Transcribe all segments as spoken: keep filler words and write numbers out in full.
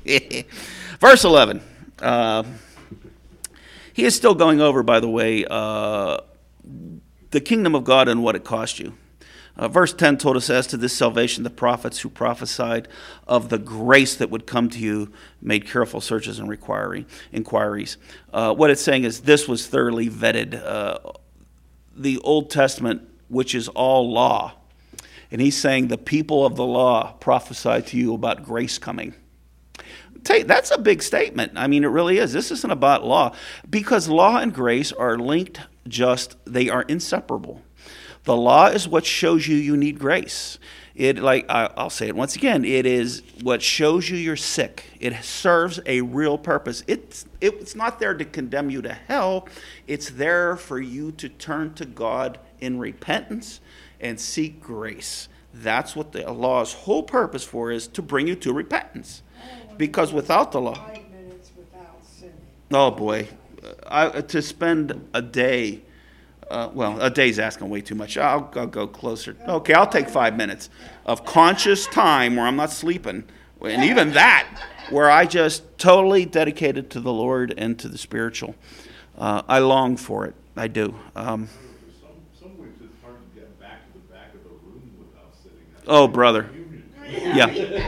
Verse eleven. Uh, he is still going over, by the way, uh, the kingdom of God and what it cost you. Uh, verse ten told us, as to this salvation, the prophets who prophesied of the grace that would come to you made careful searches and inquiry, inquiries. Uh, what it's saying is this was thoroughly vetted. Uh, the Old Testament, which is all law, and he's saying the people of the law prophesied to you about grace coming. That's a big statement. I mean, it really is. This isn't about law, because law and grace are linked, just, they are inseparable. The law is what shows you you need grace. It, like I'll say it once again, it is what shows you you're sick. It serves a real purpose. It's it's not there to condemn you to hell. It's there for you to turn to God in repentance and seek grace. That's what the law's whole purpose for is, to bring you to repentance. Because without the law, Five minutes without sinning. oh boy, I, to spend a day. Uh, well, a day's asking way too much. I'll, I'll go closer. Okay, I'll take five minutes of conscious time where I'm not sleeping. And even that, where I just totally dedicated to the Lord and to the spiritual. Uh, I long for it. I do. Um, some, some weeks it's hard to get back to the back of the room without sitting. That's oh, brother. Yeah.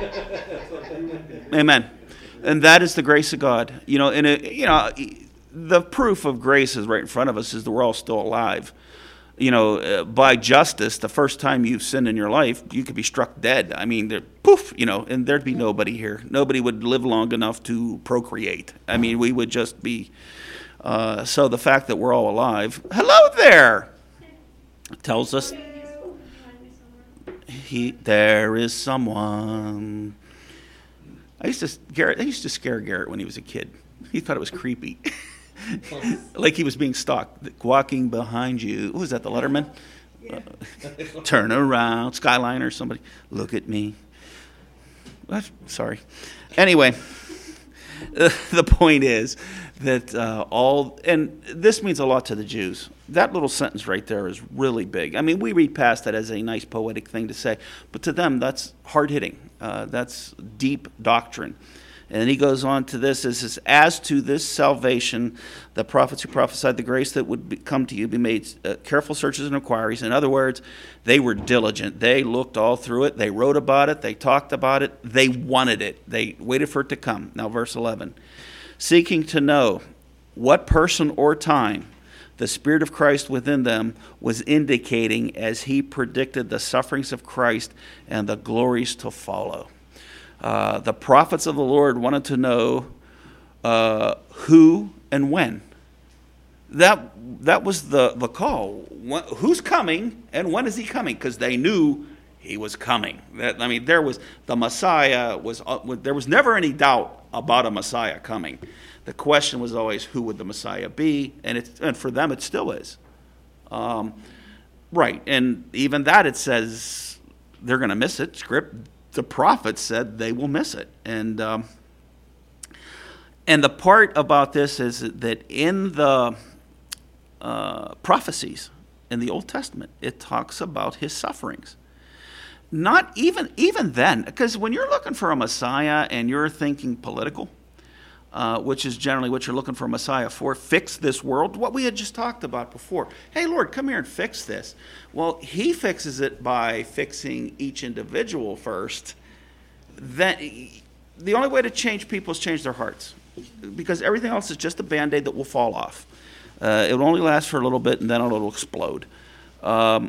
Amen. And that is the grace of God. You know, and it, you know, the proof of grace is right in front of us, is that we're all still alive. You know, uh, by justice, the first time you've sinned in your life, you could be struck dead. I mean, there, poof, you know, and there'd be nobody here. Nobody would live long enough to procreate. I mean, we would just be. Uh, so the fact that we're all alive, hello there, tells us he there is someone. I used to Garrett. I used to scare Garrett when he was a kid. He thought it was creepy. Like he was being stalked, walking behind you. Who was that, the Letterman? Yeah. Uh, turn around, Skyline or somebody. Look at me. What? Sorry. Anyway, uh, the point is that uh, all, and this means a lot to the Jews. That little sentence right there is really big. I mean, we read past that as a nice poetic thing to say, but to them, that's hard-hitting. Uh, that's deep doctrine. And then he goes on to this, it says, as to this salvation, the prophets who prophesied the grace that would be, come to you be made uh, careful searches and inquiries. In other words, they were diligent. They looked all through it. They wrote about it. They talked about it. They wanted it. They waited for it to come. Now, verse eleven. Seeking to know what person or time the Spirit of Christ within them was indicating as he predicted the sufferings of Christ and the glories to follow. Uh, the prophets of the Lord wanted to know uh, who and when. That that was the, the call. When, who's coming and when is he coming? Because they knew he was coming. That, I mean, there was the Messiah was. Uh, there was never any doubt about a Messiah coming. The question was always, who would the Messiah be? And it's, and for them, it still is. Um, right, and even that it says they're going to miss it. Script. The prophets said they will miss it. And um, and the part about this is that in the uh, prophecies in the Old Testament, it talks about his sufferings. Not even even then, because when you're looking for a Messiah and you're thinking political, uh, which is generally what you're looking for a Messiah for, fix this world, what we had just talked about before. Hey, Lord, come here and fix this. Well, he fixes it by fixing each individual first. Then, the only way to change people is change their hearts, because everything else is just a Band-Aid that will fall off. Uh, it will only last for a little bit, and then it'll explode. Um,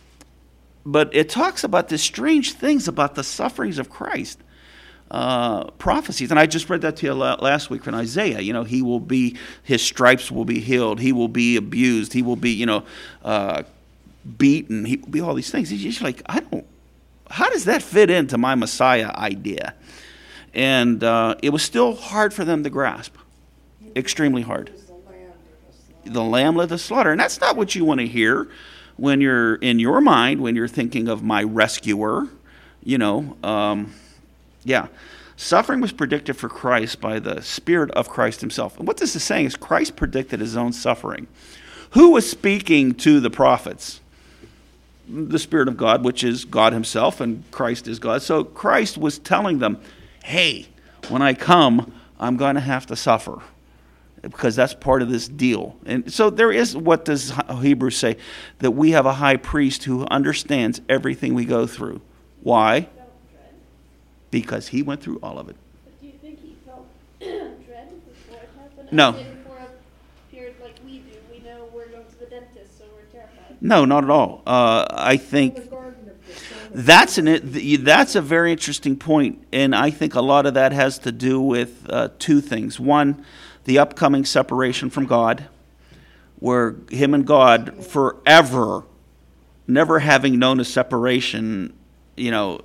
but it talks about these strange things about the sufferings of Christ. Uh, prophecies, and I just read that to you last week from Isaiah. You know, he will be, his stripes will be healed. He will be abused. He will be, you know, uh, beaten. He will be all these things. He's just like, I don't, how does that fit into my Messiah idea? And uh, it was still hard for them to grasp. Extremely hard. The lamb led the slaughter. And that's not what you want to hear when you're in your mind, when you're thinking of my rescuer, you know, um, yeah. Suffering was predicted for Christ by the Spirit of Christ himself. And what this is saying is Christ predicted his own suffering. Who was speaking to the prophets? The Spirit of God, which is God himself, and Christ is God. So Christ was telling them, hey, When I come, I'm going to have to suffer because that's part of this deal. And so there is, what does Hebrews say? That we have a high priest who understands everything we go through. Why? Because he went through all of it. But do you think he felt dread before it happened? No. As in for a period like we do, we know we're going to the dentist, so we're terrified. No, not at all. Uh, I think The Garden of Gethsemane. that's an that's a very interesting point, and I think a lot of that has to do with uh, two things. One, the upcoming separation from God, where him and God forever, never having known a separation, you know.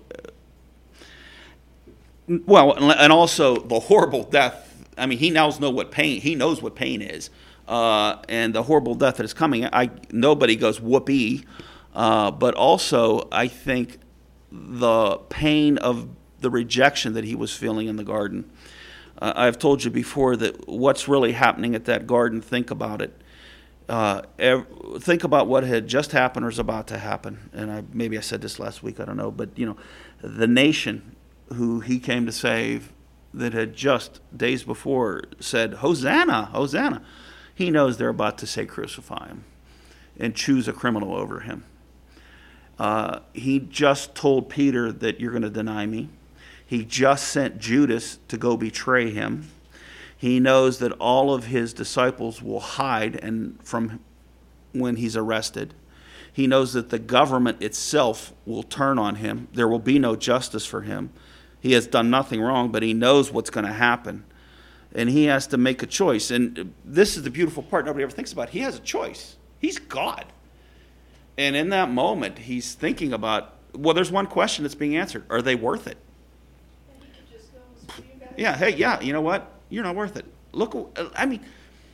Well, and also the horrible death. I mean, he now knows what pain. He knows what pain is, uh, and the horrible death that is coming. I nobody goes whoopee, uh, but also I think the pain of the rejection that he was feeling in the garden. Uh, I've told you before that what's really happening at that garden. Think about it. Uh, ev- think about what had just happened or is about to happen. And I maybe I said this last week. I don't know, but you know, the nation who he came to save that had just days before said, Hosanna, Hosanna. He knows they're about to say crucify him and choose a criminal over him. Uh, he just told Peter that you're going to deny me. He just sent Judas to go betray him. He knows that all of his disciples will hide and from when he's arrested. He knows that the government itself will turn on him. There will be no justice for him. He has done nothing wrong, but he knows what's going to happen. And he has to make a choice. And this is the beautiful part nobody ever thinks about. He has a choice. He's God. And in that moment, he's thinking about, well, there's one question that's being answered. Are they worth it? And he could just go, screw you guys. Yeah, hey, yeah, you know what? You're not worth it. Look, I mean,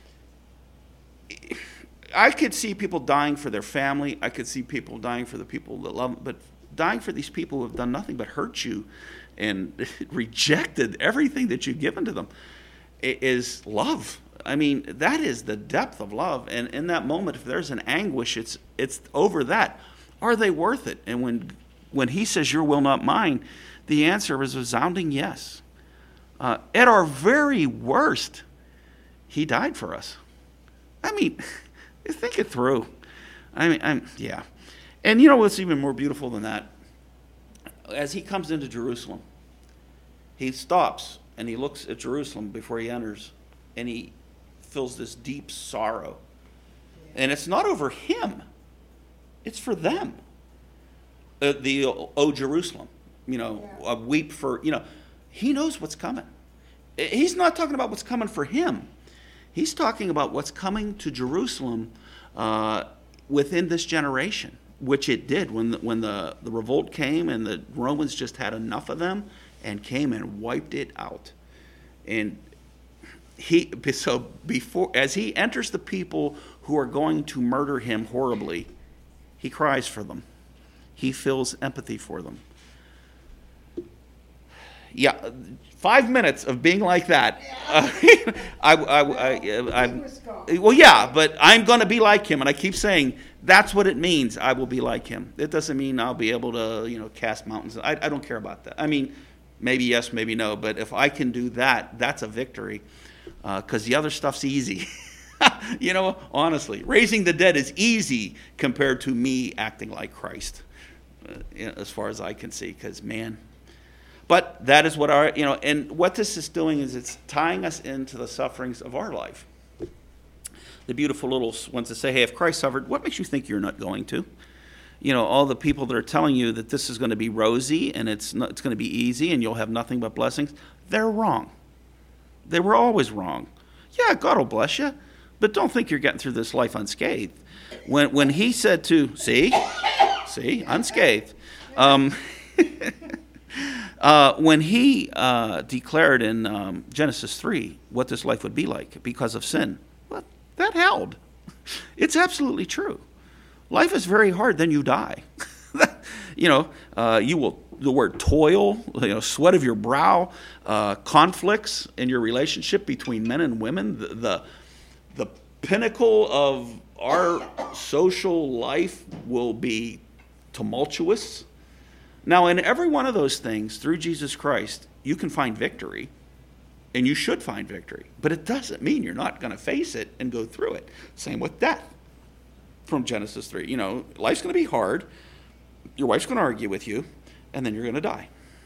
I could see people dying for their family. I could see people dying for the people that love them. But dying for these people who have done nothing but hurt you and rejected everything that you've given to them is love. I mean, that is the depth of love. And in that moment, if there's an anguish, it's it's over that. Are they worth it? And when when he says, your will, not mine, the answer is a resounding yes. Uh, at our very worst, he died for us. I mean, think it through. I mean, I'm, yeah. And you know what's even more beautiful than that? As he comes into Jerusalem, he stops and he looks at Jerusalem before he enters, and he feels this deep sorrow. And it's not over him. It's for them. Uh, the, oh, Jerusalem, you know, uh, weep for, you know, he knows what's coming. He's not talking about what's coming for him. He's talking about what's coming to Jerusalem uh, within this generation, which it did when the, when the, the revolt came and the Romans just had enough of them and came and wiped it out. And he so before as he enters the people who are going to murder him horribly, he cries for them. He feels empathy for them. Yeah, five minutes of being like that. Uh, I, I, I, I, I, well, yeah, but I'm going to be like him, and I keep saying that's what it means. I will be like him. It doesn't mean I'll be able to, you know, cast mountains. I, I don't care about that. I mean, maybe yes, maybe no, but if I can do that, that's a victory, because uh, the other stuff's easy. You know, honestly, raising the dead is easy compared to me acting like Christ, uh, as far as I can see, because man. But that is what our, you know, and what this is doing is it's tying us into the sufferings of our life. The beautiful little ones that say, hey, if Christ suffered, what makes you think you're not going to? You know, all the people that are telling you that this is going to be rosy and it's not, it's going to be easy and you'll have nothing but blessings, they're wrong. They were always wrong. Yeah, God will bless you, but don't think you're getting through this life unscathed. When when he said to, see, see, unscathed, um, Uh, when he uh, declared in um, Genesis three what this life would be like because of sin, well, that held. It's absolutely true. Life is very hard, then you die. You know, uh, you will, the word toil, you know, sweat of your brow, uh, conflicts in your relationship between men and women, the, the, the pinnacle of our social life will be tumultuous. Now, in every one of those things, through Jesus Christ, you can find victory. and you should find victory. But it doesn't mean you're not going to face it and go through it. Same with death from Genesis three. You know, life's going to be hard. Your wife's going to argue with you, and then you're going to die.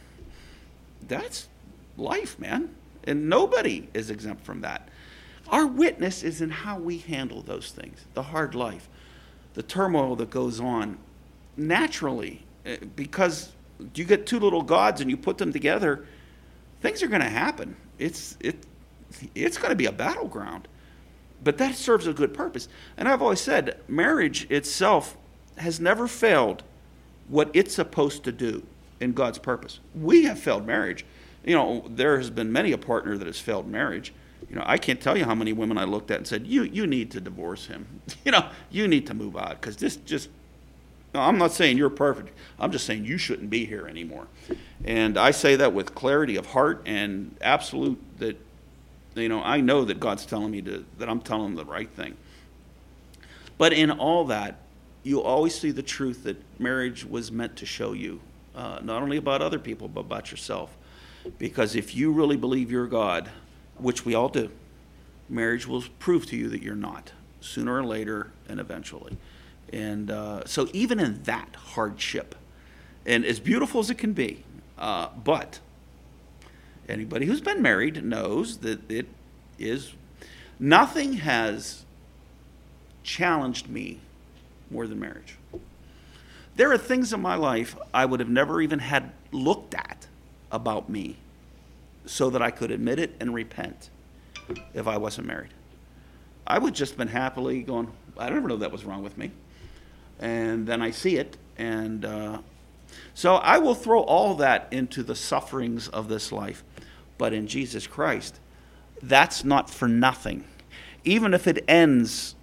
That's life, man. And nobody is exempt from that. Our witness is in how we handle those things, the hard life, the turmoil that goes on naturally. Because you get two little gods and you put them together, things are going to happen. It's it, it's going to be a battleground. But that serves a good purpose. And I've always said, marriage itself has never failed what it's supposed to do in God's purpose. We have failed marriage. You know, there has been many a partner that has failed marriage. You know, I can't tell you how many women I looked at and said, you you need to divorce him. You know, you need to move out because this just, no, I'm not saying you're perfect. I'm just saying you shouldn't be here anymore. And I say that with clarity of heart and absolute that, you know, I know that God's telling me to, that I'm telling him the right thing. But in all that, you always see the truth that marriage was meant to show you, uh, not only about other people, but about yourself. Because if you really believe you're God, which we all do, marriage will prove to you that you're not, sooner or later and eventually. And uh, so even in that hardship, and as beautiful as it can be, uh, but anybody who's been married knows that it is, nothing has challenged me more than marriage. There are things in my life I would have never even had looked at about me so that I could admit it and repent if I wasn't married. I would just been happily going, I never know that was wrong with me. And then I see it. And uh, so I will throw all that into the sufferings of this life. But in Jesus Christ, that's not for nothing. Even if it ends,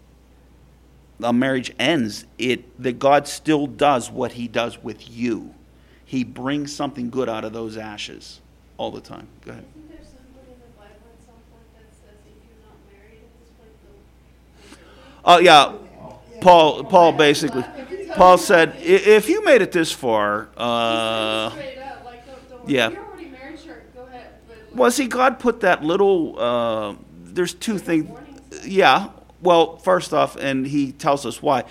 a marriage ends, it that God still does what he does with you. He brings something good out of those ashes all the time. Go ahead. Isn't there something in the Bible at some point that says if you're not married at this point, Oh, yeah. Paul, Paul basically, Paul said, "I- if you made it this far, uh, straight up, like, don't, don't worry. yeah. If you're already married, sure, go ahead. But, like, Well, see, God put that little, uh, there's two There's a things. warning sign. Yeah. Well, first off, and he tells us why.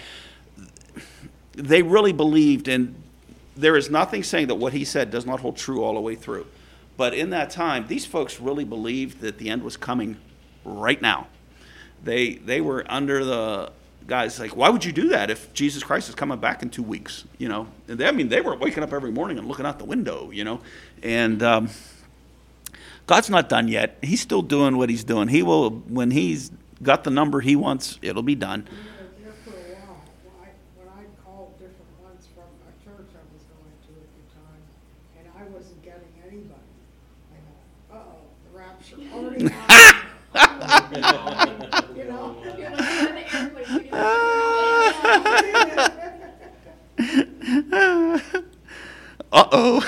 They really believed, and there is nothing saying that what he said does not hold true all the way through. But in that time, these folks really believed that the end was coming right now. They they were under the guys like, why would you do that if Jesus Christ is coming back in two weeks? You know, and they, I mean, they were waking up every morning and looking out the window, you know, and um, God's not done yet. He's still doing what he's doing. He will, when he's got the number he wants, it'll be done. You know, there for a while, when I, when I called different ones from a church I was going to at the time, and I wasn't getting anybody, I thought, uh-oh, the rapture already happened. You know? you're like, you're in the airplane, you're gonna- Uh-oh.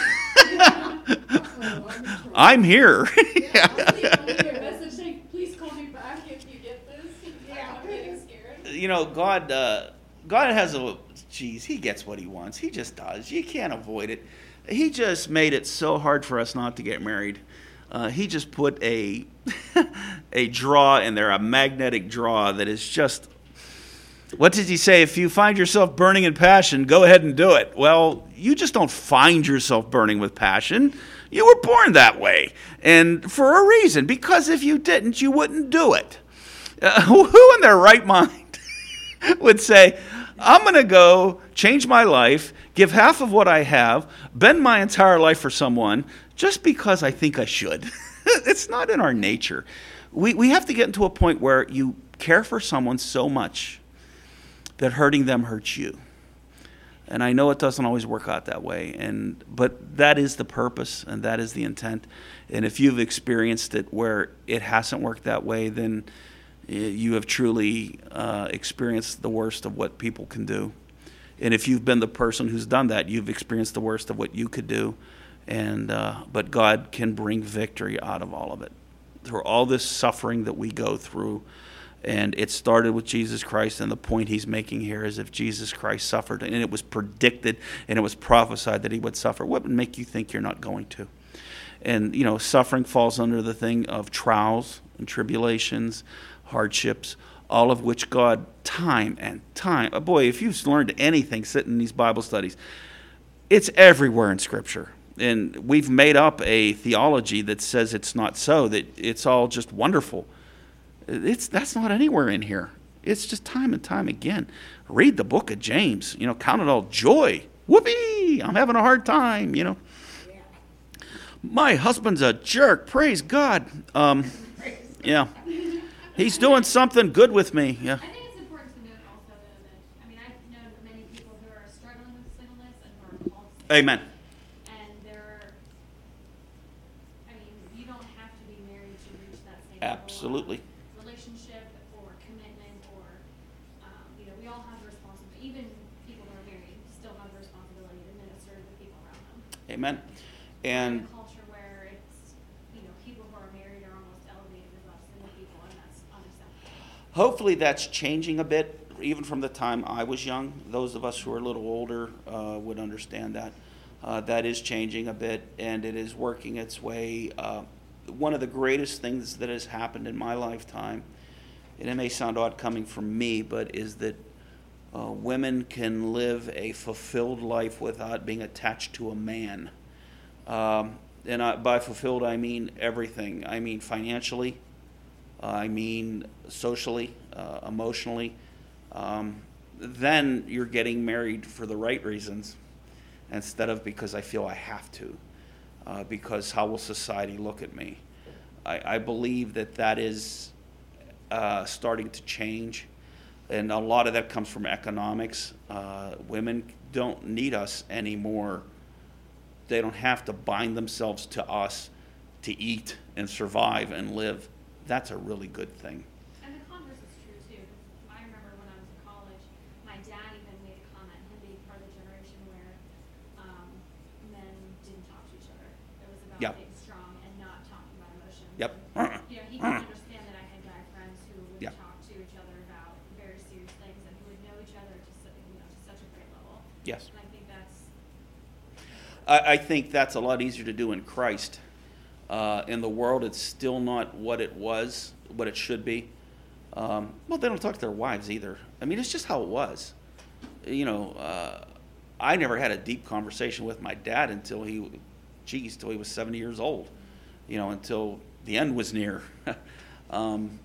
I'm here. Yeah, I'll leave a message saying, please call me back if you get this. Yeah. I'm getting scared. You know, God, uh, God has a, geez, he gets what he wants. He just does. You can't avoid it. He just made it so hard for us not to get married. Uh, he just put a, a draw in there, a magnetic draw that is just, what does he say? If you find yourself burning in passion, go ahead and do it. Well, you just don't find yourself burning with passion. You were born that way, and for a reason, because if you didn't, you wouldn't do it. Uh, who in their right mind would say, I'm going to go change my life, give half of what I have, bend my entire life for someone, just because I think I should? It's not in our nature. We, we have to get into a point where you care for someone so much that hurting them hurts you. And I know it doesn't always work out that way, and but that is the purpose and that is the intent. And if you've experienced it where it hasn't worked that way, then you have truly uh, experienced the worst of what people can do. And if you've been the person who's done that, you've experienced the worst of what you could do. And uh, but God can bring victory out of all of it. Through all this suffering that we go through, and it started with Jesus Christ, and the point he's making here is if Jesus Christ suffered, and it was predicted and it was prophesied that he would suffer, what would make you think you're not going to? And, you know, suffering falls under the thing of trials and tribulations, hardships, all of which God, time and time, oh boy, if you've learned anything sitting in these Bible studies, it's everywhere in Scripture. And we've made up a theology that says it's not so, that it's all just wonderful. It's that's not anywhere in here. It's just time and time again. Read the book of James. You know, count it all joy. Whoopee! I'm having a hard time, you know. My husband's a jerk. Praise God. Um, yeah. He's doing something good with me. Yeah. I think it's important to note also, though, that, I mean, I've known many people who are struggling with singleness and who are called to Amen. And they're, I mean, you don't have to be married to reach that same Absolutely. level of relationship or commitment or, um, you know, we all have the responsibility, even people who are married still have the responsibility to minister to the people around them. Amen. In And a culture where it's, you know, people who are married are almost elevated above single people, and that's unacceptable. hopefully that's changing a bit, even from the time I was young. Those of us who are a little older uh, would understand that. Uh, that is changing a bit, and it is working its way. Uh, one of the greatest things that has happened in my lifetime, and it may sound odd coming from me, but is that uh, women can live a fulfilled life without being attached to a man. Um, and I, by fulfilled, I mean everything. I mean financially. Uh, I mean socially, uh, emotionally. Um, then you're getting married for the right reasons instead of because I feel I have to. Uh, because how will society look at me? I, I believe that that is uh, starting to change. And a lot of that comes from economics. Uh, women don't need us anymore. They don't have to bind themselves to us to eat and survive and live. That's a really good thing. And the converse is true too. I remember when I was in college, my dad even made a comment, him being part of the generation where um, men didn't talk to each other. It was about Yep. being strong and not talking about emotions. Yep. And, you know, he could understand that I had guy friends who would Yep. talk to each other about very serious things and who would know each other to, su- you know, to such a great level. Yes. And I think that's I, I think that's a lot easier to do in Christ. Uh, in the world, it's still not what it was, what it should be. Um, well, they don't talk to their wives either. I mean, it's just how it was. You know, uh, I never had a deep conversation with my dad until he, geez, till he was seventy years old. You know, until the end was near. um,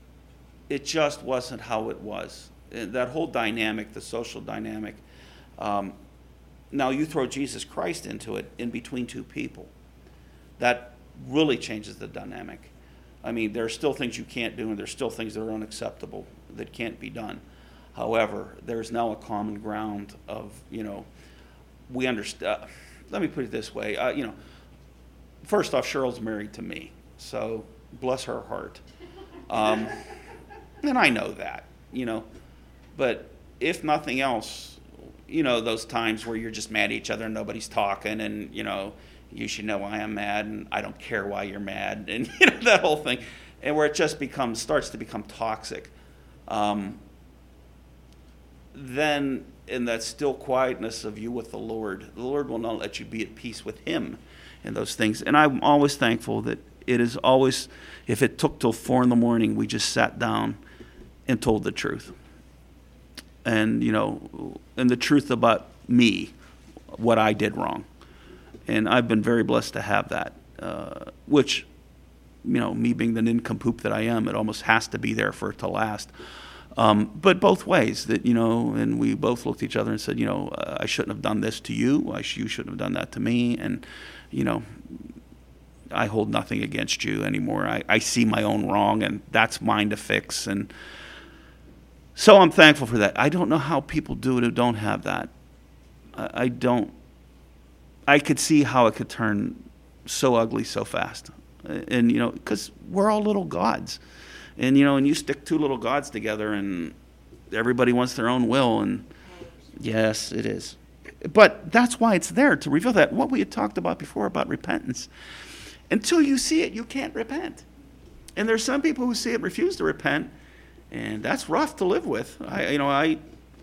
it just wasn't how it was. And that whole dynamic, the social dynamic. Um, now you throw Jesus Christ into it in between two people. That really changes the dynamic. I mean, there are still things you can't do, and there's still things that are unacceptable that can't be done. However, there's now a common ground of, you know, we understand. Uh, let me put it this way. Uh, you know, first off, Cheryl's married to me, so bless her heart. Um, and I know that, you know. But if nothing else, you know, those times where you're just mad at each other and nobody's talking, and, you know, you should know I am mad, and I don't care why you're mad, and you know that whole thing, and where it just becomes starts to become toxic. Um, then, in that still quietness of you with the Lord, the Lord will not let you be at peace with Him in those things. And I'm always thankful that it is always, if it took till four in the morning, we just sat down and told the truth, and you know, and the truth about me, what I did wrong. And I've been very blessed to have that, uh, which, you know, me being the nincompoop that I am, it almost has to be there for it to last. Um, but both ways, that, you know, and we both looked at each other and said, you know, uh, I shouldn't have done this to you. I sh- you shouldn't have done that to me. And, you know, I hold nothing against you anymore. I, I see my own wrong, and that's mine to fix. And so I'm thankful for that. I don't know how people do it who don't have that. I, I don't. I could see how it could turn so ugly so fast. And, you know, because we're all little gods. And, you know, and you stick two little gods together and everybody wants their own will. And, yes, it is. But that's why it's there, to reveal that. What we had talked about before about repentance. Until you see it, you can't repent. And there's some people who see it and refuse to repent. And that's rough to live with. I, you know, I...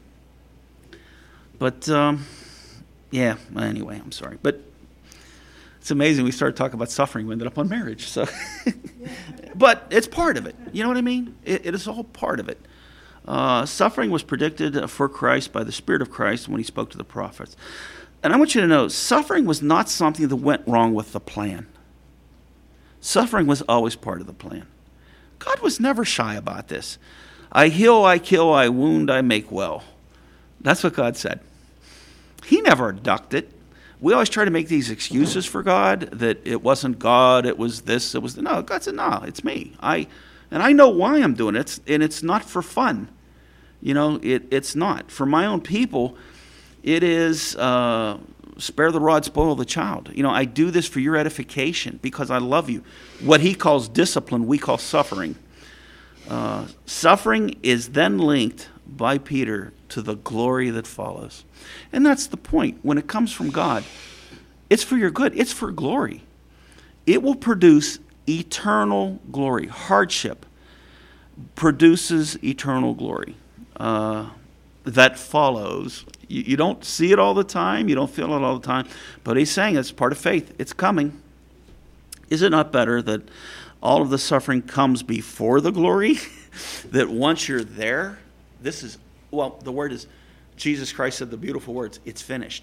But, um... yeah, anyway, I'm sorry. But It's amazing. We started talking about suffering. We ended up on marriage. So, but it's part of it. You know what I mean? It, it is all part of it. Uh, suffering was predicted for Christ by the Spirit of Christ when he spoke to the prophets. And I want you to know, suffering was not something that went wrong with the plan. Suffering was always part of the plan. God was never shy about this. I heal, I kill, I wound, I make well. That's what God said. He never ducked it. We always try to make these excuses for God, that it wasn't God, it was this, it was... No, God said, no, it's me. I, and I know why I'm doing it, it's, and it's not for fun. You know, it, it's not. For my own people, it is uh, spare the rod, spoil the child. You know, I do this for your edification because I love you. What he calls discipline, we call suffering. Uh, suffering is then linked by Peter to the glory that follows. And that's the point. When it comes from God, it's for your good. It's for glory. It will produce eternal glory. Hardship produces eternal glory. Uh, that follows. You, you don't see it all the time. You don't feel it all the time. But he's saying it's part of faith. It's coming. Is it not better that all of the suffering comes before the glory? That once you're there, this is, well, the word is, Jesus Christ said the beautiful words, it's finished.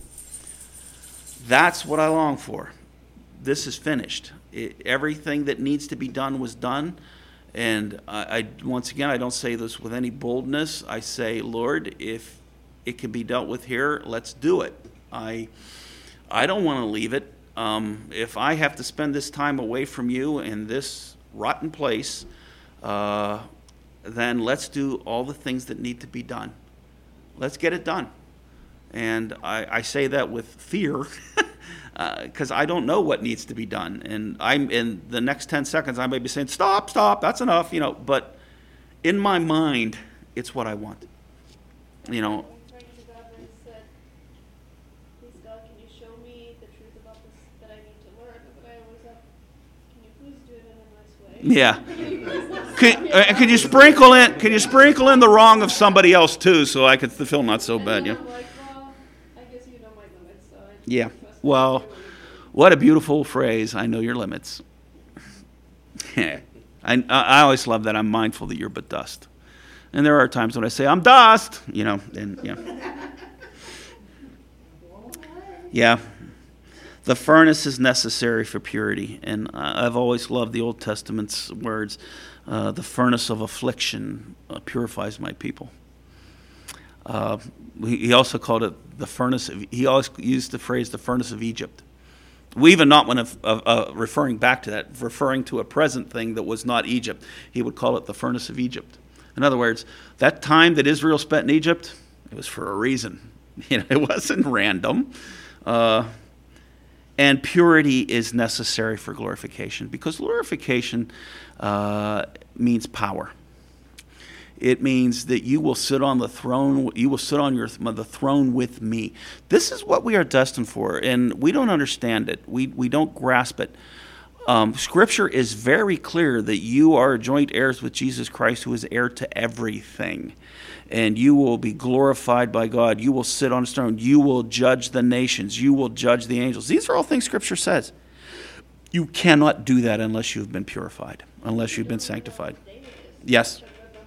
That's what I long for. This is finished. It, everything that needs to be done was done. And I, I once again, I don't say this with any boldness. I say, Lord, if it can be dealt with here, let's do it. I, I don't want to leave it. Um, if I have to spend this time away from you in this rotten place, uh, then let's do all the things that need to be done. Let's get it done. And I, I say that with fear because uh, I don't know what needs to be done. And I'm in the next ten seconds, I may be saying, stop, stop, that's enough, you know. But in my mind, it's what I want. You know. I prayed to God and I said, please God, can you show me the truth about this that I need to learn? But I always have, can you please do it in a nice way? Yeah. Could, uh, could you sprinkle in? Could you sprinkle in the wrong of somebody else too, so I could feel not so bad? Yeah. I'm like, well, I guess you know my limits, so I Yeah. trust Well, you. what a beautiful phrase. I know your limits. I I always love that. I'm mindful that you're but dust. And there are times when I say I'm dust, you know, and yeah. Yeah. The furnace is necessary for purity, and I've always loved the Old Testament's words. Uh, the furnace of affliction uh, purifies my people. Uh, he, he also called it the furnace of, he always used the phrase the furnace of Egypt. We even not when of, of, uh, referring back to that, referring to a present thing that was not Egypt. He would call it the furnace of Egypt. In other words, that time that Israel spent in Egypt, it was for a reason. You know, it wasn't random. Uh, And purity is necessary for glorification, because glorification uh, means power. It means that you will sit on the throne. You will sit on your the throne with me. This is what we are destined for, and we don't understand it. We we don't grasp it. Um, Scripture is very clear that you are joint heirs with Jesus Christ, who is heir to everything. And you will be glorified by God. You will sit on a throne. You will judge the nations. You will judge the angels. These are all things Scripture says. You cannot do that unless you've been purified, unless you've been sanctified. Yes.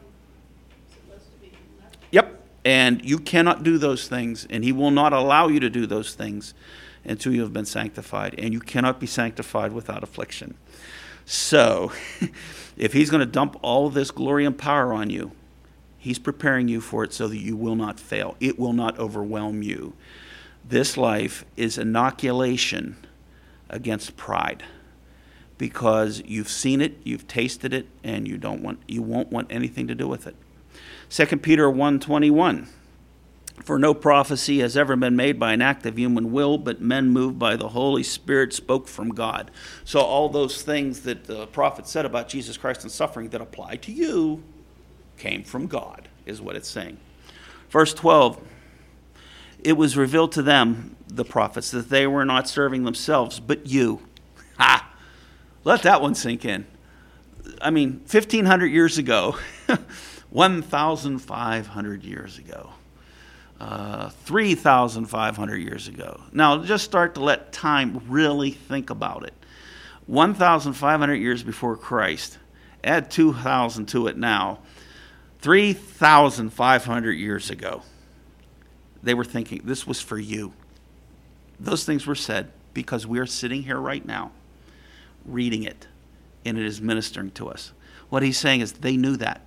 Yep. And you cannot do those things, and he will not allow you to do those things until you have been sanctified. And you cannot be sanctified without affliction. So, if he's going to dump all this glory and power on you, he's preparing you for it so that you will not fail. It will not overwhelm you. This life is inoculation against pride, because you've seen it, you've tasted it, and you don't want you won't want anything to do with it. Second Peter one twenty-one. For no prophecy has ever been made by an act of human will, but men moved by the Holy Spirit spoke from God. So all those things that the prophet said about Jesus Christ and suffering that apply to you came from God, is what it's saying. Verse twelve, it was revealed to them, the prophets, that they were not serving themselves, but you. Ha! Let that one sink in. I mean, fifteen hundred years ago, one thousand five hundred years ago, uh, three thousand five hundred years ago. Now, just start to let time really think about it. one thousand five hundred years before Christ, add two thousand to it now, three thousand five hundred years ago, they were thinking this was for you. Those things were said because we are sitting here right now reading it, and it is ministering to us. What he's saying is they knew that.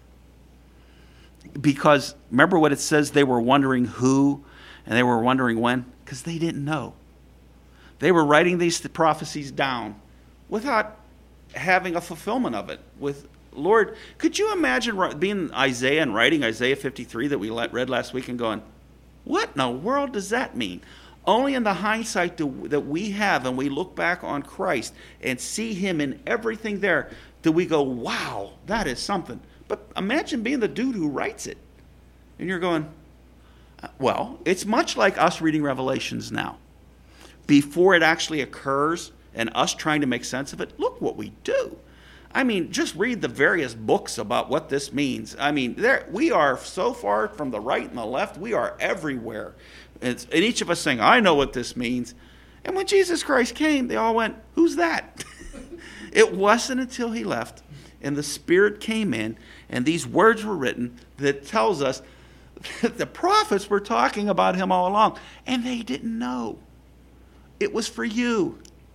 Because remember what it says, they were wondering who and they were wondering when? Because they didn't know. They were writing these prophecies down without having a fulfillment of it. With Lord, could you imagine being Isaiah and writing Isaiah fifty-three that we read last week and going, what in the world does that mean? Only in the hindsight do, that we have, and we look back on Christ and see him in everything there, do we go, wow, that is something. But imagine being the dude who writes it. And you're going, well, it's much like us reading Revelations now. Before it actually occurs and us trying to make sense of it, look what we do. I mean, just read the various books about what this means. I mean, there we are so far from the right and the left. We are everywhere. It's, and each of us saying, I know what this means. And when Jesus Christ came, they all went, who's that? It wasn't until he left and the Spirit came in and these words were written that tells us that the prophets were talking about him all along. And they didn't know. It was for you.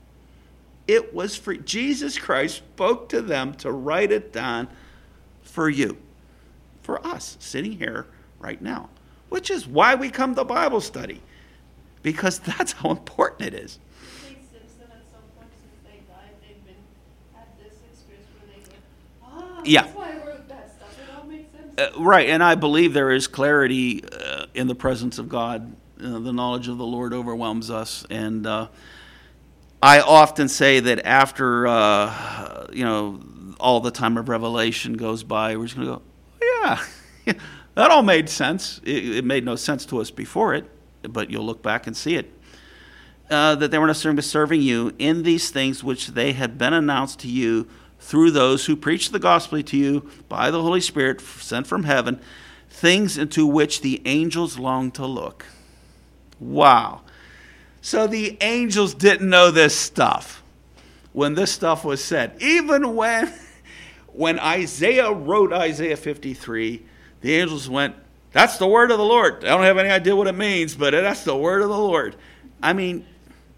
It was for Jesus Christ spoke to them to write it down for you, for us sitting here right now, which is why we come to Bible study, because that's how important it is. I think since then, at some point since they died, they've been had this experience where they go, ah, Yeah. that's why I wrote that stuff. It all makes sense. Uh, right, and I believe there is clarity uh, in the presence of God. Uh, the knowledge of the Lord overwhelms us, and uh, I often say that after uh, you know all the time of revelation goes by, we're just going to go, oh, yeah, that all made sense. It, it made no sense to us before it, but you'll look back and see it. Uh, that they were not serving, but serving you in these things which they had been announced to you through those who preached the gospel to you by the Holy Spirit sent from heaven, things into which the angels long to look. Wow. So the angels didn't know this stuff when this stuff was said. Even when, when Isaiah wrote Isaiah fifty-three, the angels went, that's the word of the Lord. I don't have any idea what it means, but that's the word of the Lord. I mean,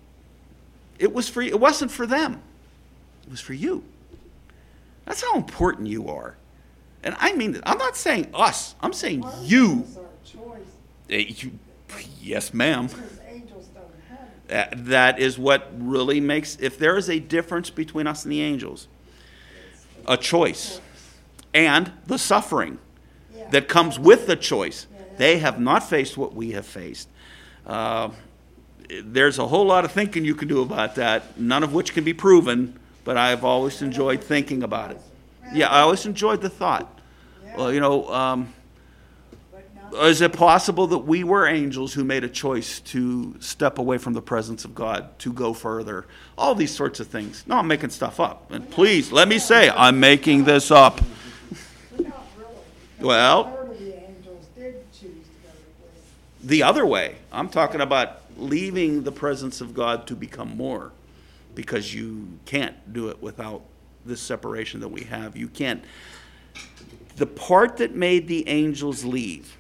it was for, it wasn't for them. It was for you. That's how important you are. And I mean, I'm not saying us. I'm saying Our you. is our choice, Eh, you. Yes, ma'am. because angels don't have it. Uh, That is what really makes, if there is a difference between us and the angels, a choice and the suffering Yeah. that comes with the choice. Yeah, that's They have not faced what we have faced. Uh, there's a whole lot of thinking you can do about that, none of which can be proven, but I've always enjoyed thinking about it. Yeah, I always enjoyed the thought. Well, you know, um, But now, is it possible that we were angels who made a choice to step away from the presence of God, to go further? All these sorts of things. No, I'm making stuff up. And please, let me say, I'm making this up. but not really. because Well- a third of the angels did choose to go to place. The other way, I'm talking about leaving the presence of God to become more, because you can't do it without this separation that we have. You can't. The part that made the angels leave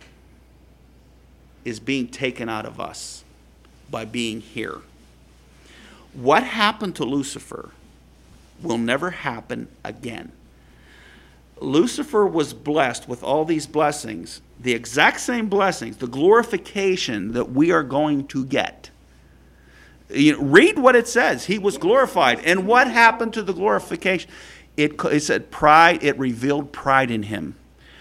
is being taken out of us by being here. What happened to Lucifer will never happen again. Lucifer was blessed with all these blessings, the exact same blessings, the glorification that we are going to get. You know, read what it says. He was glorified. And what happened to the glorification? It, it said pride, it revealed pride in him.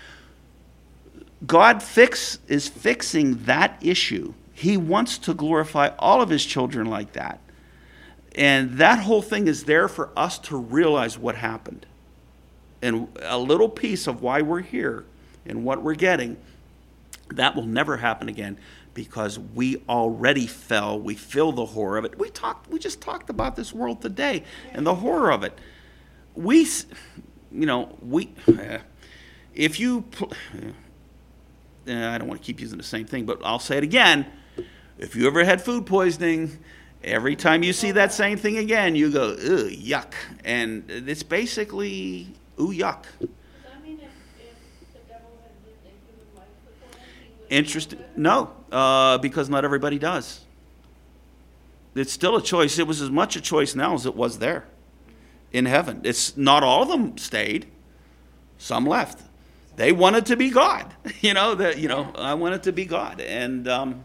God fix, is fixing that issue. He wants to glorify all of his children like that. And that whole thing is there for us to realize what happened. And a little piece of why we're here and what we're getting, that will never happen again, because we already fell. We feel the horror of it. We talked. We just talked about this world today and the horror of it. We, you know, we. If you, eh, I don't want to keep using the same thing, but I'll say it again. If you ever had food poisoning, every time you see that same thing again, you go, ugh, yuck. And it's basically, ooh, yuck. Does that mean if, if the devil had lived a human life before, he would? Interesting. No, uh, because not everybody does. It's still a choice. It was as much a choice now as it was there in heaven. It's not all of them stayed. Some left. They wanted to be God. You know, that you know, I wanted to be God. And um,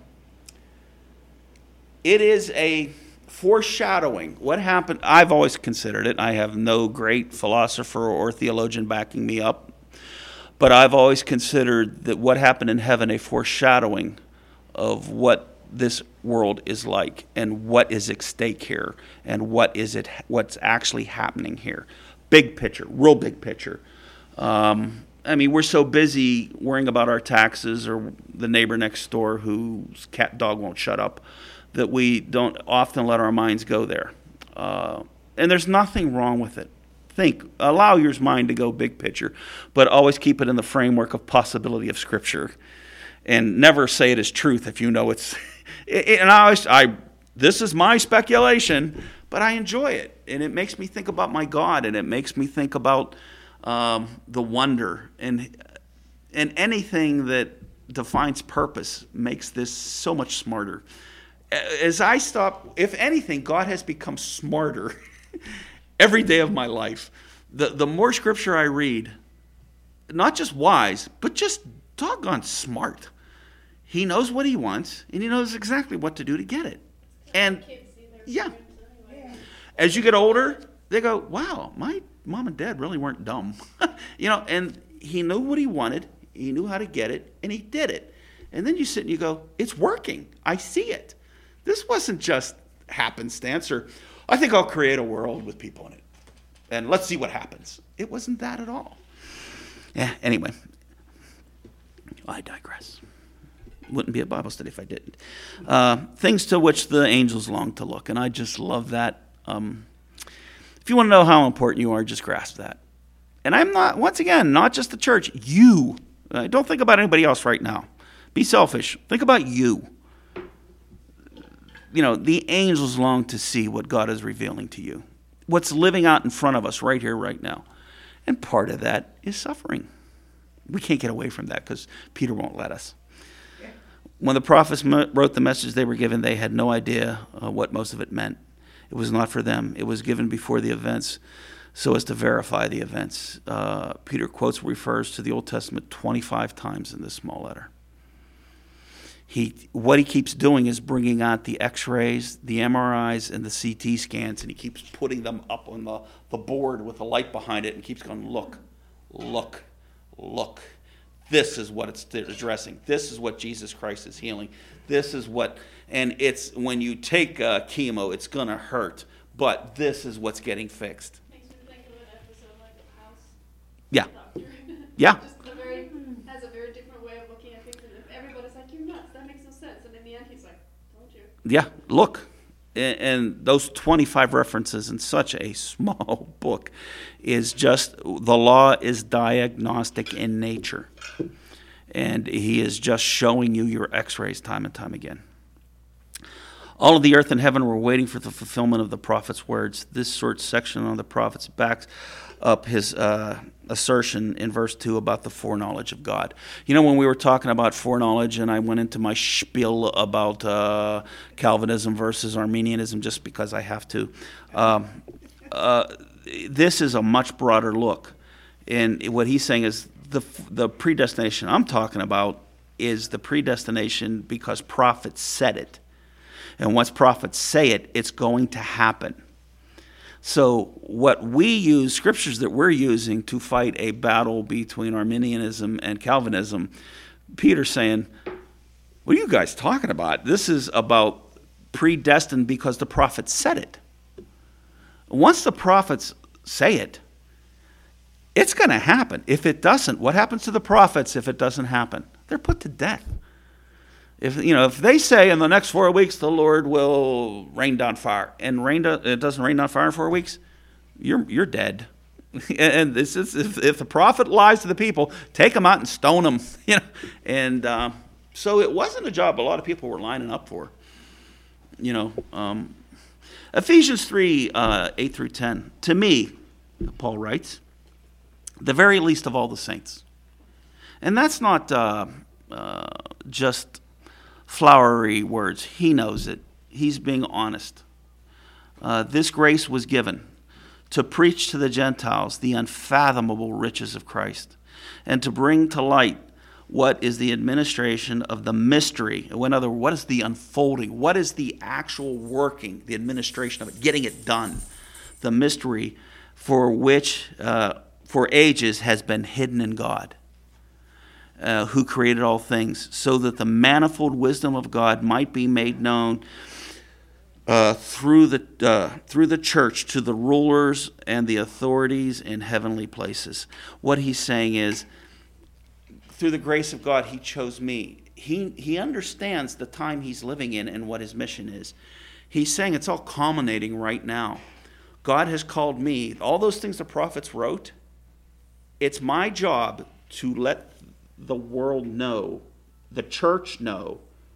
it is a foreshadowing. What happened, I've always considered it. I have no great philosopher or theologian backing me up. But I've always considered that what happened in heaven a foreshadowing of what this world is like and what is at stake here and what is it what's actually happening here. Big picture, real big picture. Um, I mean, we're so busy worrying about our taxes or the neighbor next door whose cat dog won't shut up that we don't often let our minds go there. Uh, and there's nothing wrong with it. Think, allow your mind to go big picture, but always keep it in the framework of possibility of Scripture. And never say it is truth if you know it's. It, and I always, I, this is my speculation, but I enjoy it, and it makes me think about my God, and it makes me think about um, the wonder, and and anything that defines purpose makes this so much smarter. As I stop, if anything, God has become smarter every day of my life. The the more Scripture I read, not just wise, but just doggone smart. He knows what he wants, and he knows exactly what to do to get it. And Kids see their yeah, parents anyway. as you get older, they go, wow, my mom and dad really weren't dumb. You know, and he knew what he wanted, he knew how to get it, and he did it. And then you sit and you go, it's working. I see it. This wasn't just happenstance, or I think I'll create a world with people in it, and let's see what happens. It wasn't that at all. Yeah, anyway, I digress. Wouldn't be a Bible study if I didn't. Uh, things to which the angels long to look, and I just love that. Um, if you want to know how important you are, just grasp that. And I'm not, once again, not just the church, you. Uh, don't think about anybody else right now. Be selfish. Think about you. You know, the angels long to see what God is revealing to you, what's living out in front of us right here, right now. And part of that is suffering. We can't get away from that because Peter won't let us. When the prophets wrote the message they were given, they had no idea uh, what most of it meant. It was not for them. It was given before the events so as to verify the events. Uh, Peter quotes, refers to the Old Testament twenty-five times in this small letter. He, what he keeps doing is bringing out the x-rays, the M R Is, and the C T scans, and he keeps putting them up on the, the board with the light behind it and keeps going, look, look, look. This is what it's addressing. This is what Jesus Christ is healing. This is what, and it's when you take uh, chemo, it's going to hurt, but this is what's getting fixed. Makes me think of an episode like of House. Yeah. Doctor. Yeah. Just a very, has a very different way of looking at things, and if everybody's like, you're nuts, that makes no sense, and in the end he's like, told you. Yeah, look. And, and those twenty-five references in such a small book is just, the law is diagnostic in nature. And he is just showing you your x-rays time and time again. All of the earth and heaven were waiting for the fulfillment of the prophet's words. This short section on the prophets backs up his uh, assertion in verse two about the foreknowledge of God. You know, when we were talking about foreknowledge, and I went into my spiel about uh, Calvinism versus Arminianism just because I have to, um, uh, this is a much broader look. And what he's saying is the the predestination I'm talking about is the predestination because prophets said it. And once prophets say it, it's going to happen. So what we use, scriptures that we're using to fight a battle between Arminianism and Calvinism, Peter's saying, what are you guys talking about? This is about predestined because the prophets said it. Once the prophets say it, it's going to happen. If it doesn't, what happens to the prophets if it doesn't happen? They're put to death. If you know, if they say in the next four weeks the Lord will rain down fire, and rain do, it doesn't rain down fire in four weeks, you're you're dead. And this is if, if the prophet lies to the people, take him out and stone him. You know, and uh, so it wasn't a job a lot of people were lining up for. You know, um, Ephesians three uh, eight through ten. To me, Paul writes, the very least of all the saints, and that's not uh, uh, just flowery words. He knows it. He's being honest. Uh, this grace was given to preach to the Gentiles the unfathomable riches of Christ, and to bring to light what is the administration of the mystery. In other words, what is the unfolding? What is the actual working, the administration of it, getting it done? The mystery for which, uh, for ages, has been hidden in God, uh, who created all things, so that the manifold wisdom of God might be made known Uh, through the uh, through the church to the rulers and the authorities in heavenly places. What he's saying is, through the grace of God, he chose me. He he understands the time he's living in and what his mission is. He's saying it's all culminating right now. God has called me. All those things the prophets wrote, it's my job to let the world know, the church know,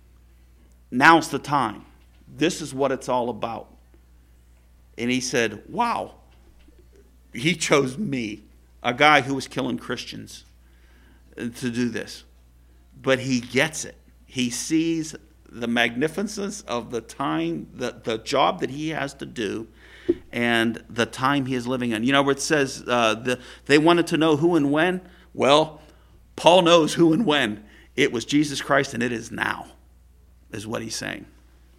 now's the time. This is what it's all about. And he said, wow, he chose me, a guy who was killing Christians, to do this. But he gets it. He sees the magnificence of the time, the, the job that he has to do, and the time he is living in. You know, where it says uh, the, they wanted to know who and when. Well, Paul knows who and when. It was Jesus Christ, and it is now, is what he's saying.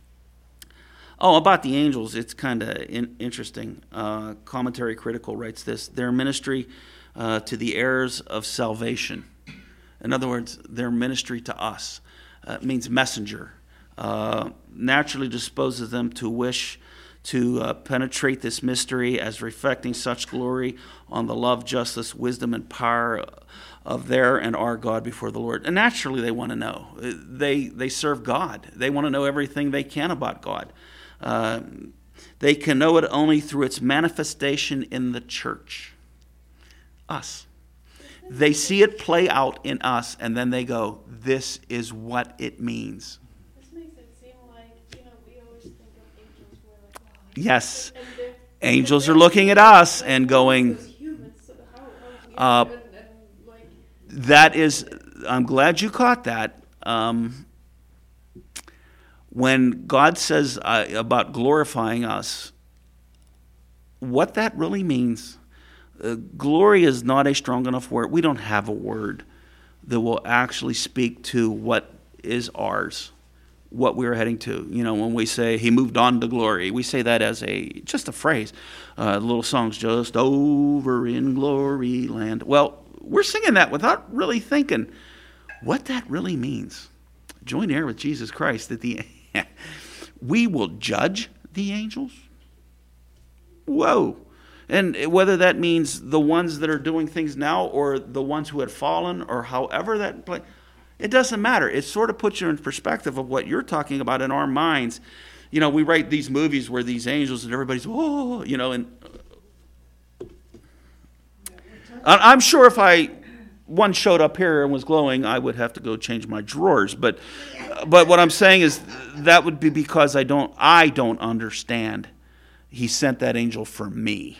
Oh, about the angels, it's kind of in, interesting. Uh, Commentary Critical writes this: their ministry uh, to the heirs of salvation. In other words, their ministry to us. Uh, means messenger. Uh, naturally disposes them to wish to uh, penetrate this mystery as reflecting such glory on the love, justice, wisdom, and power of their and our God before the Lord. And naturally they want to know. They, they serve God. They want to know everything they can about God. Uh, they can know it only through its manifestation in the church. Us. They see it play out in us, and then they go, this is what it means. This makes it seem like, you know, we always think of angels were like, wow. Yes. And they're- Angels and are looking at us and going, As humans, so how, how, uh, and, and, like, that is, I'm glad you caught that. Um, when God says uh, about glorifying us, what that really means, uh, glory is not a strong enough word. We don't have a word that will actually speak to what is ours, what we're heading to. You know, when we say he moved on to glory, we say that as a just a phrase. Uh, little songs, just over in glory land. Well, we're singing that without really thinking what that really means. Join heir with Jesus Christ that the we will judge the angels. Whoa. And whether that means the ones that are doing things now or the ones who had fallen or however that play, it doesn't matter. It sort of puts you in perspective of what you're talking about in our minds. You know, we write these movies where these angels and everybody's, oh, you know, and I'm sure if I one showed up here and was glowing, I would have to go change my drawers. But but what I'm saying is that would be because I don't I don't understand. He sent that angel for me.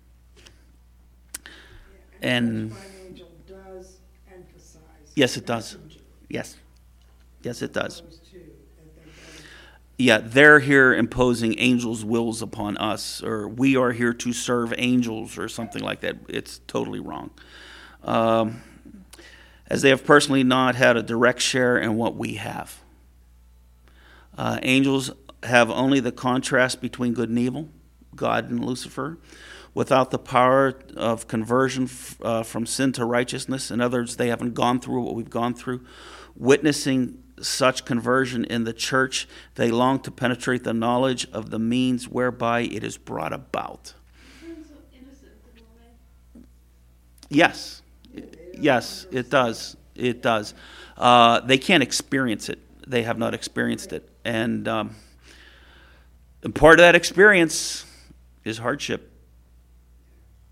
And That's why an angel does emphasize. yes, it does. messenger, Yes. Yes, it does. those two, that they gotta- Yeah, they're here imposing angels' wills upon us, or we are here to serve angels, or something like that. It's totally wrong. Um, as they have personally not had a direct share in what we have. Uh, angels have only the contrast between good and evil, God and Lucifer, without the power of conversion f- uh, from sin to righteousness. In other words, they haven't gone through what we've gone through. Witnessing such conversion in the church, they long to penetrate the knowledge of the means whereby it is brought about. sounds so innocent in a way. Yes, yes, it does. It does. Uh, they can't experience it. They have not experienced it. And, um, and part of that experience is hardship.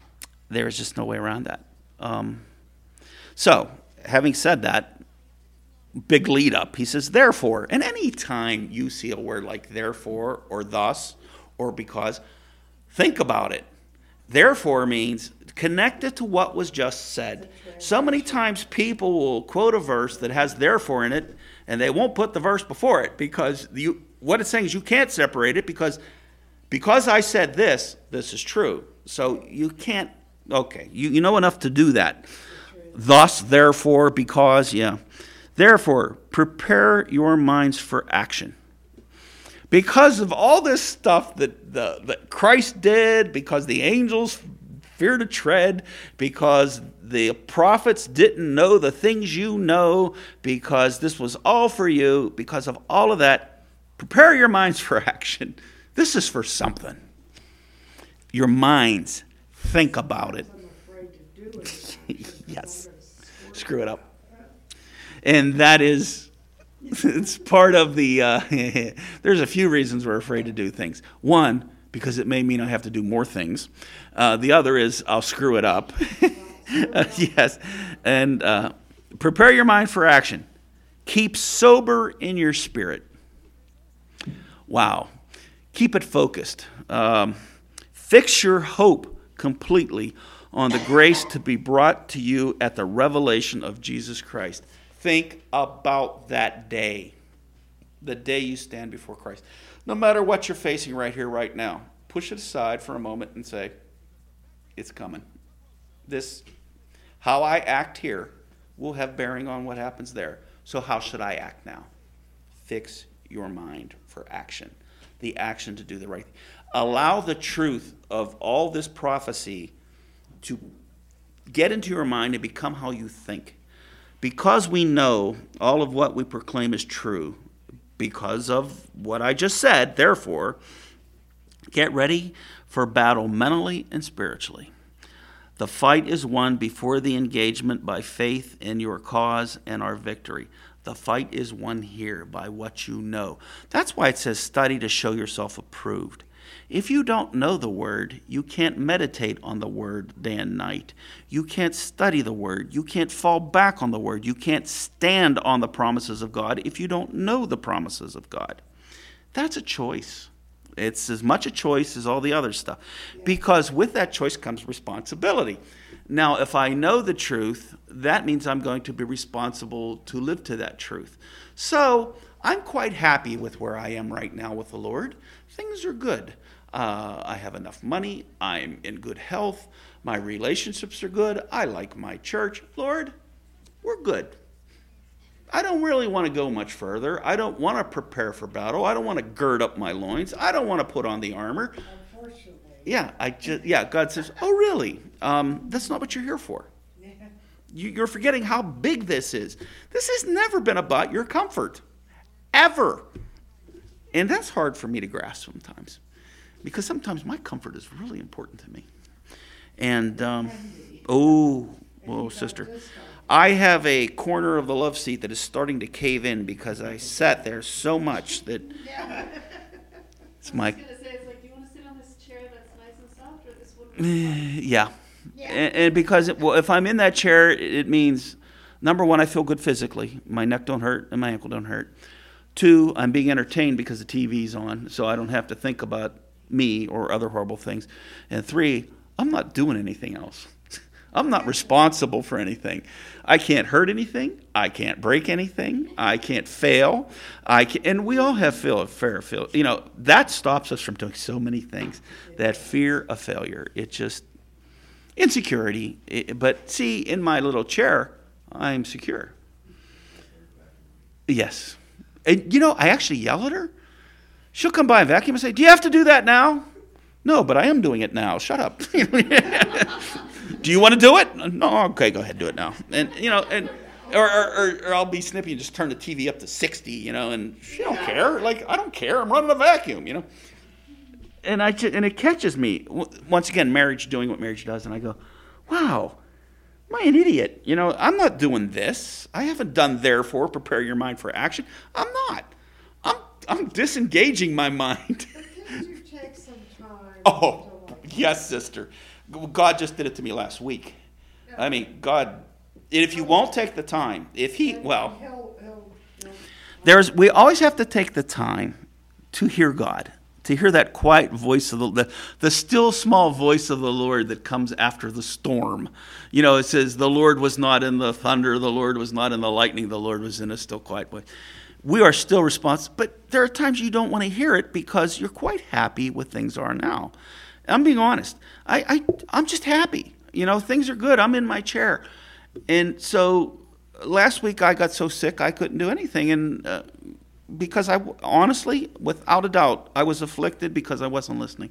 There is just no way around that. Um, so, having said that, big lead up, he says, therefore. And any time you see a word like therefore or thus or because, think about it. Therefore means connect it to what was just said. So many times people will quote a verse that has therefore in it, and they won't put the verse before it because you, what it's saying is you can't separate it because because I said this, this is true. So you can't, okay, you, you know enough to do that. Thus, therefore, because, yeah. Therefore, prepare your minds for action. Because of all this stuff that, the, that Christ did, because the angels fear to tread, because the prophets didn't know the things you know, because this was all for you, because of all of that, prepare your minds for action. This is for something. Your minds, think about it. I'm afraid to do it. Yes. Screw it up. And that is, it's part of the, uh, there's a few reasons we're afraid to do things. One, because it may mean I have to do more things. Uh, the other is I'll screw it up. uh, yes. And uh, prepare your mind for action. Keep sober in your spirit. Wow. Keep it focused. Um, fix your hope completely on the grace to be brought to you at the revelation of Jesus Christ. Think about that day, the day you stand before Christ. No matter what you're facing right here, right now, push it aside for a moment and say, it's coming. This, how I act here will have bearing on what happens there. So how should I act now? Fix your mind for action. The action to do the right thing. Allow the truth of all this prophecy to get into your mind and become how you think. Because we know all of what we proclaim is true, because of what I just said, therefore, get ready for battle mentally and spiritually. The fight is won before the engagement by faith in your cause and our victory. The fight is won here by what you know. That's why it says study to show yourself approved. If you don't know the word, you can't meditate on the word day and night. You can't study the word. You can't fall back on the word. You can't stand on the promises of God if you don't know the promises of God. That's a choice. It's as much a choice as all the other stuff. Because with that choice comes responsibility. Now, if I know the truth, that means I'm going to be responsible to live to that truth. So I'm quite happy with where I am right now with the Lord. Things are good. Uh, I have enough money. I'm in good health. My relationships are good. I like my church. Lord, we're good. I don't really want to go much further. I don't want to prepare for battle. I don't want to gird up my loins. I don't want to put on the armor. Unfortunately. Yeah, I just yeah. God says, "Oh, really? Um, that's not what you're here for. You, you're forgetting how big this is. This has never been about your comfort, ever." And that's hard for me to grasp sometimes, because sometimes my comfort is really important to me. And um, oh, oh, sister. I have a corner of the love seat that is starting to cave in because I sat there so much that it's my. I was gonna say, it's like, do you want to sit on this chair that's nice and soft, or this one? Yeah, and, and because it, well, if I'm in that chair, it means number one, I feel good physically. My neck don't hurt and my ankle don't hurt. Two, I'm being entertained because the T V's on, so I don't have to think about me or other horrible things. And three, I'm not doing anything else. I'm not responsible for anything. I can't hurt anything. I can't break anything. I can't fail. I can, and we all have fail, fair fail. You know, that stops us from doing so many things. That fear of failure. It just, insecurity. It, but see, in my little chair, I'm secure. Yes. And, you know, I actually yell at her. She'll come by and vacuum and say, "Do you have to do that now?" "No, but I am doing it now. Shut up." "Do you want to do it?" "No, okay, go ahead, do it now." And, you know, and or, or, or I'll be snippy and just turn the T V up to sixty, you know, and she don't care. Like, I don't care. I'm running a vacuum, you know. And I just, and it catches me. Once again, marriage doing what marriage does, and I go, wow, am I an idiot? You know, I'm not doing this. I haven't done therefore, prepare your mind for action. I'm not. I'm I'm disengaging my mind. But can't you take some time? Oh, to, like, yes, sister. God just did it to me last week. I mean, God, if you won't take the time, if he, well, He'll- he'll- he'll- there's, we always have to take the time to hear God, to hear that quiet voice of the, the, the still small voice of the Lord that comes after the storm. You know, it says, the Lord was not in the thunder, the Lord was not in the lightning, the Lord was in a still quiet voice. We are still responsible, but there are times you don't want to hear it because you're quite happy with things are now. I'm being honest. I, I, I'm just happy. You know, things are good. I'm in my chair. And so last week I got so sick I couldn't do anything. And uh, because I, honestly, without a doubt, I was afflicted because I wasn't listening.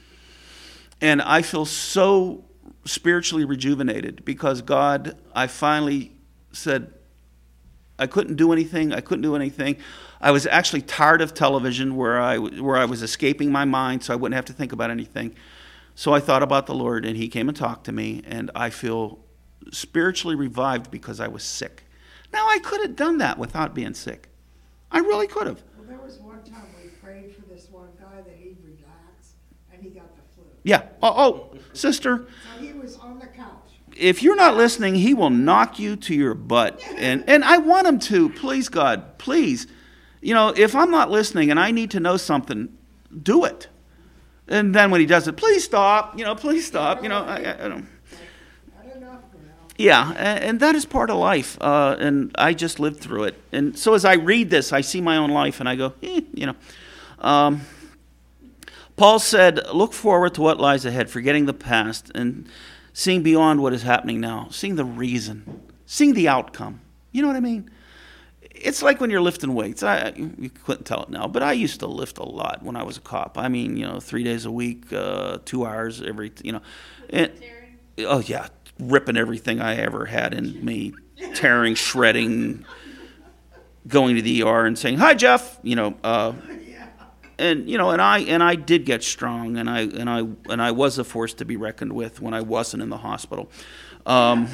And I feel so spiritually rejuvenated because God, I finally said, I couldn't do anything. I couldn't do anything. I was actually tired of television where I, where I was escaping my mind so I wouldn't have to think about anything. So I thought about the Lord, and he came and talked to me, and I feel spiritually revived because I was sick. Now, I could have done that without being sick. I really could have. Well, there was one time we prayed for this one guy that he'd relax, and he got the flu. Yeah. Oh, oh, sister, So he was on the couch. if you're not listening, he will knock you to your butt. And, and I want him to. Please, God, please. You know, if I'm not listening and I need to know something, do it. And then when he does it, please stop. You know, please stop. You know, I, I, I don't. Not enough now. Yeah, and, and that is part of life. Uh, and I just lived through it. And so as I read this, I see my own life and I go, eh, you know. Um, Paul said, look forward to what lies ahead, forgetting the past and seeing beyond what is happening now, seeing the reason, seeing the outcome. You know what I mean? It's like when you're lifting weights. I, you couldn't tell it now, but I used to lift a lot when I was a cop. I mean, you know, three days a week, uh, two hours every, you know. And, oh, yeah, ripping everything I ever had in me, tearing, shredding, going to the E R and saying, hi, Jeff, you know. Uh, and, you know, and I and I did get strong, and I and I and I was a force to be reckoned with when I wasn't in the hospital. Um,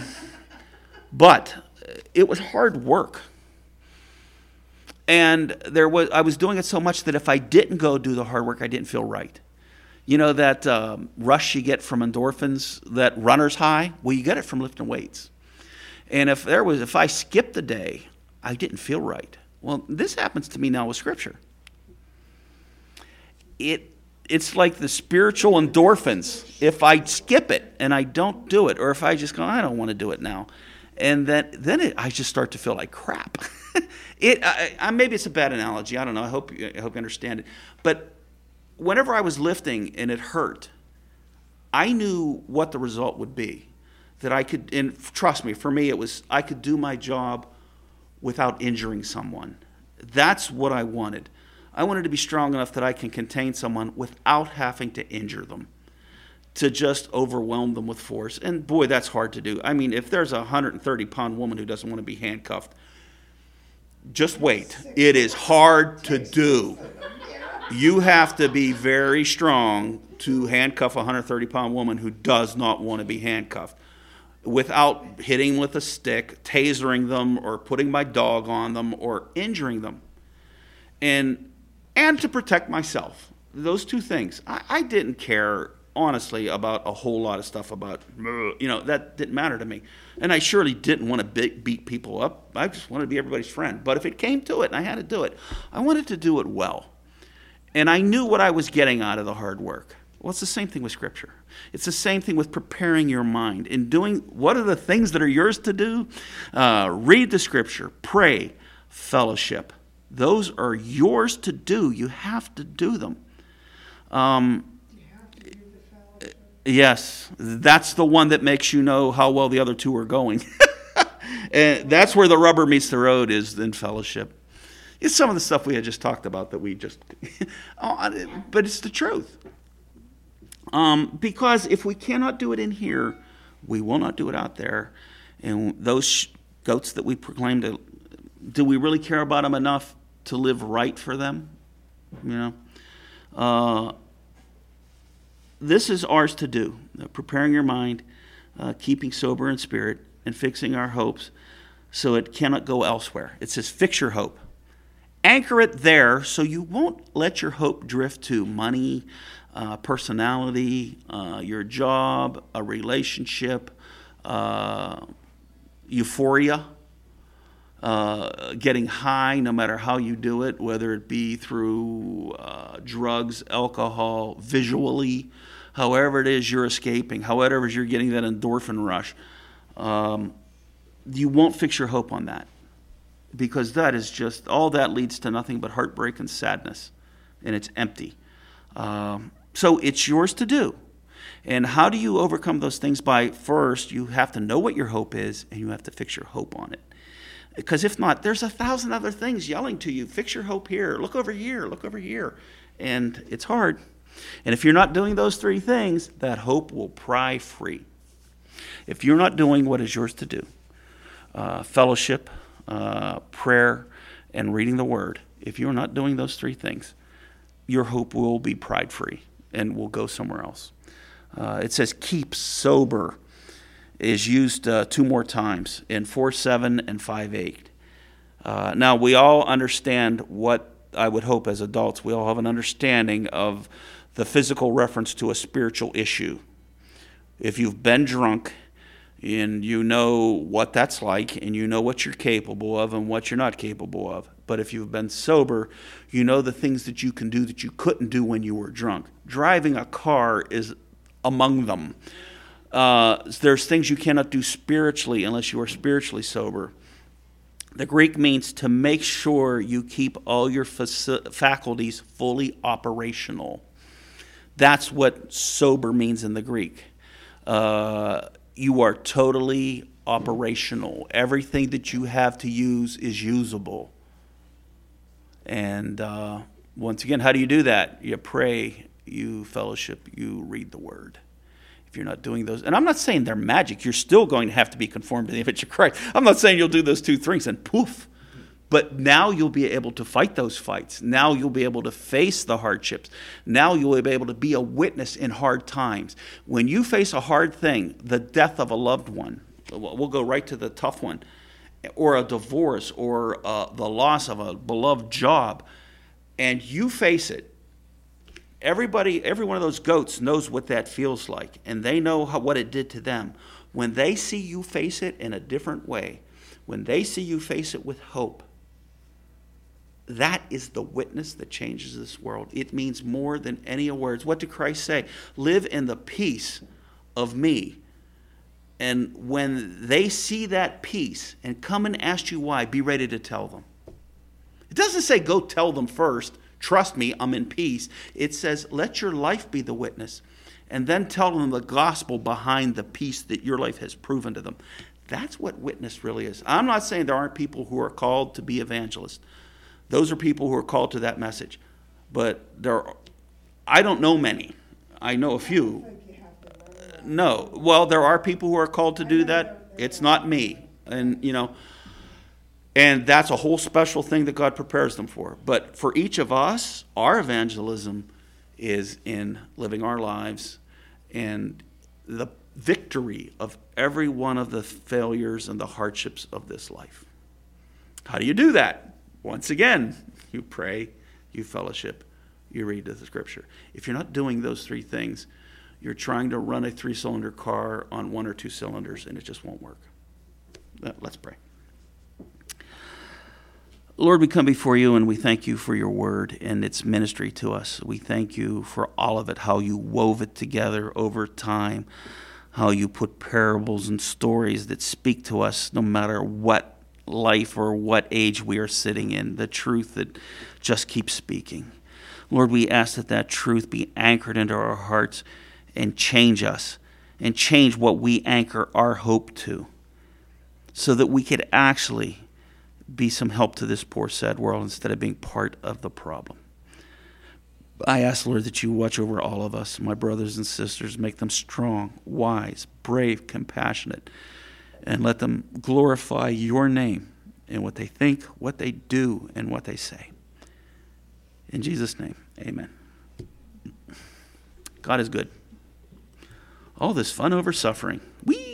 but it was hard work. And there was, I was doing it so much that if I didn't go do the hard work, I didn't feel right. You know that um, rush you get from endorphins, that runner's high? Well, you get it from lifting weights. And if there was, if I skipped a day, I didn't feel right. Well, this happens to me now with Scripture. It, it's like the spiritual endorphins. If I skip it and I don't do it, or if I just go, I don't want to do it now, and then then it, I just start to feel like crap. it I, I, maybe it's a bad analogy. I don't know. I hope you, I hope you understand it. But whenever I was lifting and it hurt, I knew what the result would be. That I could, and trust me, for me it was I could do my job without injuring someone. That's what I wanted. I wanted to be strong enough that I can contain someone without having to injure them, to just overwhelm them with force. And boy, that's hard to do. I mean, if there's a one hundred thirty pound woman who doesn't want to be handcuffed, just wait. It is hard to do. You have to be very strong to handcuff a one hundred thirty pound woman who does not want to be handcuffed without hitting with a stick, tasering them, or putting my dog on them, or injuring them. And and to protect myself. Those two things. I, I didn't care, honestly, about a whole lot of stuff about, you know, that didn't matter to me. And I surely didn't want to beat, beat people up. I just wanted to be everybody's friend. But if it came to it and I had to do it, I wanted to do it well. And I knew what I was getting out of the hard work. Well, it's the same thing with Scripture. It's the same thing with preparing your mind and doing, what are the things that are yours to do? Uh, read the Scripture, pray, fellowship. Those are yours to do. You have to do them. Um, Do you have to do the fellowship? yes, that's the one that makes you know how well the other two are going. And that's where the rubber meets the road, is in fellowship. It's some of the stuff we had just talked about that we just, but it's the truth. Um, because if we cannot do it in here, we will not do it out there. And those goats that we proclaim to, do we really care about them enough to live right for them? You know, uh, this is ours to do. Uh, preparing your mind, uh, keeping sober in spirit, and fixing our hopes so it cannot go elsewhere. It says fix your hope. Anchor it there so you won't let your hope drift to money, uh, personality, uh, your job, a relationship, uh, euphoria, uh, getting high no matter how you do it, whether it be through uh, drugs, alcohol, visually, however it is you're escaping, however it is you're getting that endorphin rush. Um, you won't fix your hope on that, because that is just, all that leads to nothing but heartbreak and sadness, and it's empty. Um, so it's yours to do. And how do you overcome those things? By, first, you have to know what your hope is, and you have to fix your hope on it. Because if not, there's a thousand other things yelling to you, fix your hope here, look over here, look over here. And it's hard. And if you're not doing those three things, that hope will pry free. If you're not doing what is yours to do, uh, fellowship, uh, prayer, and reading the Word, if you're not doing those three things, your hope will be pried free and will go somewhere else. Uh, it says keep sober is used uh, two more times in four seven and five eight. Uh, now, we all understand what, I would hope as adults, we all have an understanding of the physical reference to a spiritual issue. If you've been drunk and you know what that's like, and you know what you're capable of and what you're not capable of. But if you've been sober, you know the things that you can do that you couldn't do when you were drunk. Driving a car is among them. Uh, there's things you cannot do spiritually unless you are spiritually sober. The Greek means to make sure you keep all your faci- faculties fully operational. That's what sober means in the Greek. Uh, you are totally operational. Everything that you have to use is usable. And uh, once again, how do you do that? You pray, you fellowship, you read the Word. If you're not doing those, and I'm not saying they're magic, you're still going to have to be conformed to the image of Christ. I'm not saying you'll do those two things and poof. But now you'll be able to fight those fights. Now you'll be able to face the hardships. Now you'll be able to be a witness in hard times. When you face a hard thing, the death of a loved one, we'll go right to the tough one, or a divorce, or uh, the loss of a beloved job, and you face it, everybody, every one of those goats knows what that feels like, and they know how, what it did to them. When they see you face it in a different way, when they see you face it with hope, that is the witness that changes this world. It means more than any words. What did Christ say? Live in the peace of me. And when they see that peace and come and ask you why, be ready to tell them. It doesn't say go tell them first, trust me, I'm in peace. It says let your life be the witness. And then tell them the gospel behind the peace that your life has proven to them. That's what witness really is. I'm not saying there aren't people who are called to be evangelists. Those are people who are called to that message. But there are, I don't know many. I know a few. No. Well, there are people who are called to do that. It's not me. And, you know, and that's a whole special thing that God prepares them for. But for each of us, our evangelism is in living our lives and the victory of every one of the failures and the hardships of this life. How do you do that? Once again, you pray, you fellowship, you read the Scripture. If you're not doing those three things, you're trying to run a three-cylinder car on one or two cylinders, and it just won't work. Let's pray. Lord, we come before you, and we thank you for your word and its ministry to us. We thank you for all of it, how you wove it together over time, how you put parables and stories that speak to us no matter what life or what age we are sitting in, the truth that just keeps speaking. Lord, we ask that that truth be anchored into our hearts and change us and change what we anchor our hope to so that we could actually be some help to this poor, sad world instead of being part of the problem. I ask, Lord, that you watch over all of us, my brothers and sisters, make them strong, wise, brave, compassionate, and let them glorify your name in what they think, what they do, and what they say. In Jesus' name, amen. God is good. All this fun over suffering. Whee!